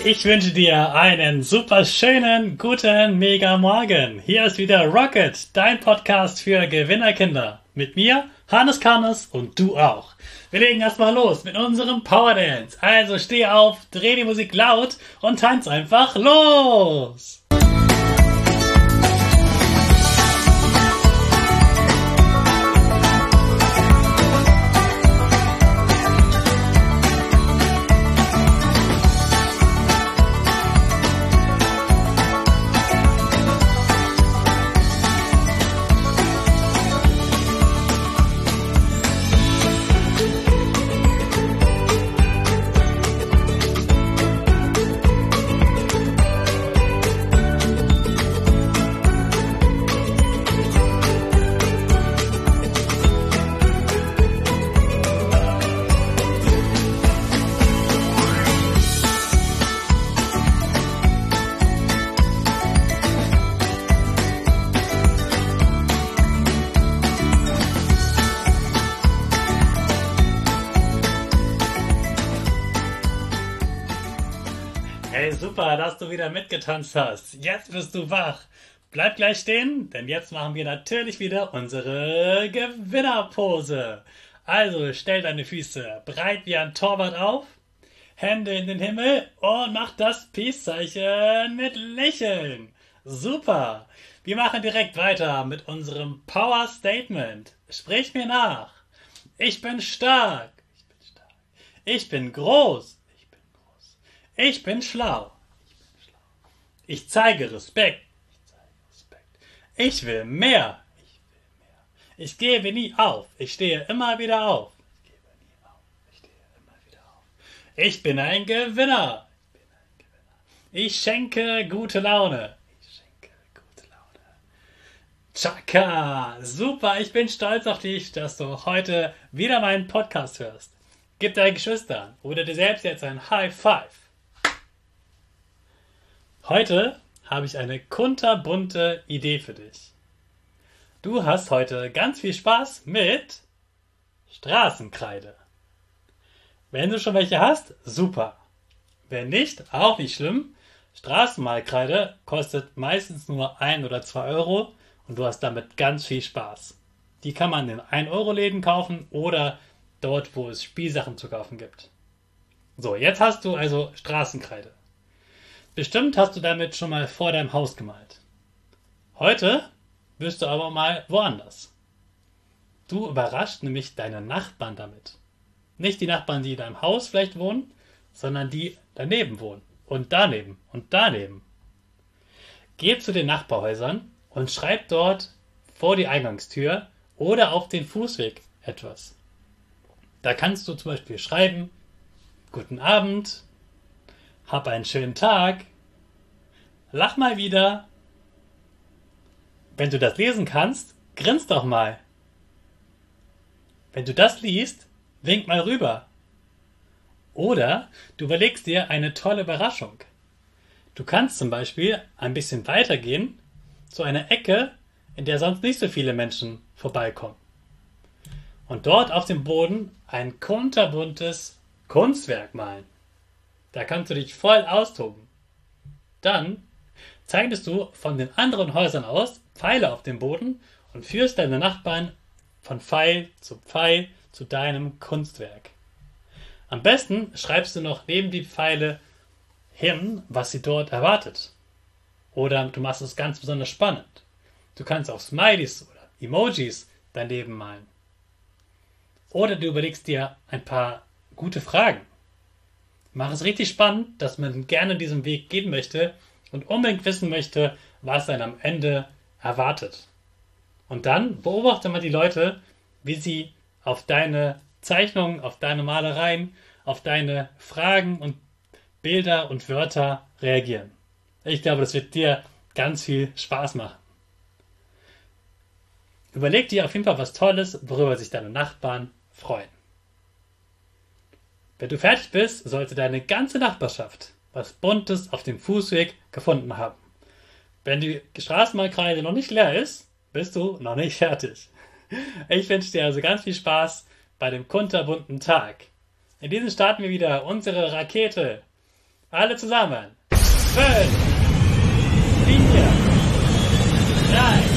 Ich wünsche dir einen super schönen, guten, mega Morgen. Hier ist wieder Rocket, dein Podcast für Gewinnerkinder. Mit mir, Hannes Karnes und du auch. Wir legen erstmal los mit unserem Power Dance. Also steh auf, dreh die Musik laut und tanz einfach los. Hey, super, dass du wieder mitgetanzt hast. Jetzt bist du wach. Bleib gleich stehen, denn jetzt machen wir natürlich wieder unsere Gewinnerpose. Also stell deine Füße breit wie ein Torwart auf, Hände in den Himmel und mach das Peace-Zeichen mit Lächeln. Super. Wir machen direkt weiter mit unserem Power Statement. Sprich mir nach. Ich bin stark. Ich bin stark. Ich bin groß. Ich bin schlau. Ich zeige Respekt. Ich will mehr. Ich gebe nie auf. Ich stehe immer wieder auf. Ich bin ein Gewinner. Ich schenke gute Laune. Chaka! Super, ich bin stolz auf dich, dass du heute wieder meinen Podcast hörst. Gib deinen Geschwistern oder dir selbst jetzt ein High Five. Heute habe ich eine kunterbunte Idee für dich. Du hast heute ganz viel Spaß mit Straßenkreide. Wenn du schon welche hast, super. Wenn nicht, auch nicht schlimm. Straßenmalkreide kostet meistens nur 1 oder 2 Euro und du hast damit ganz viel Spaß. Die kann man in 1-Euro-Läden kaufen oder dort, wo es Spielsachen zu kaufen gibt. So, jetzt hast du also Straßenkreide. Bestimmt hast du damit schon mal vor deinem Haus gemalt. Heute bist du aber mal woanders. Du überraschst nämlich deine Nachbarn damit. Nicht die Nachbarn, die in deinem Haus vielleicht wohnen, sondern die daneben wohnen. Und daneben und daneben. Geh zu den Nachbarhäusern und schreib dort vor die Eingangstür oder auf den Fußweg etwas. Da kannst du zum Beispiel schreiben: Guten Abend. Hab einen schönen Tag. Lach mal wieder. Wenn du das lesen kannst, grins doch mal. Wenn du das liest, wink mal rüber. Oder du überlegst dir eine tolle Überraschung. Du kannst zum Beispiel ein bisschen weitergehen zu einer Ecke, in der sonst nicht so viele Menschen vorbeikommen. Und dort auf dem Boden ein kunterbuntes Kunstwerk malen. Da kannst du dich voll austoben. Dann zeichnest du von den anderen Häusern aus Pfeile auf dem Boden und führst deine Nachbarn von Pfeil zu deinem Kunstwerk. Am besten schreibst du noch neben die Pfeile hin, was sie dort erwartet. Oder du machst es ganz besonders spannend. Du kannst auch Smileys oder Emojis daneben malen. Oder du überlegst dir ein paar gute Fragen. Mach es richtig spannend, dass man gerne diesen Weg gehen möchte und unbedingt wissen möchte, was einen am Ende erwartet. Und dann beobachte mal die Leute, wie sie auf deine Zeichnungen, auf deine Malereien, auf deine Fragen und Bilder und Wörter reagieren. Ich glaube, das wird dir ganz viel Spaß machen. Überleg dir auf jeden Fall was Tolles, worüber sich deine Nachbarn freuen. Wenn du fertig bist, sollte deine ganze Nachbarschaft was Buntes auf dem Fußweg gefunden haben. Wenn die Straßenmalkreide noch nicht leer ist, bist du noch nicht fertig. Ich wünsche dir also ganz viel Spaß bei dem kunterbunten Tag. In diesem starten wir wieder unsere Rakete. Alle zusammen. 5, 4, 3,